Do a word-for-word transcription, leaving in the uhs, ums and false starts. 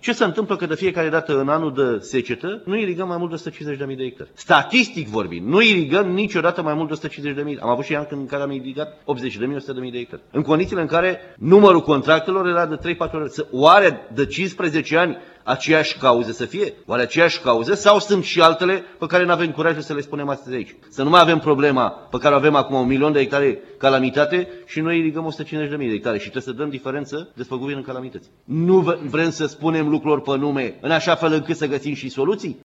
Ce se întâmplă că de fiecare dată în anul de secetă nu irigăm mai mult de o sută cincizeci de mii de hectare? Statistic vorbind, nu irigăm niciodată mai mult de o sută cincizeci de mii. Am avut și ani în care am irigat optzeci de mii, o sută de mii de hectare. În condițiile în care numărul contractelor era de trei patru ori. Oare de cincisprezece ani aceeași cauză să fie? Oare aceeași cauză sau sunt și altele pe care nu avem curajul să le spunem astăzi aici? Să nu mai avem problema pe care o avem acum, un milion de hectare calamitate și noi irigăm o sută cincizeci de mii de hectare și trebuie să dăm diferență despăgubiri în calamități. Nu vrem să spunem lucruri pe nume în așa fel încât să găsim și soluții?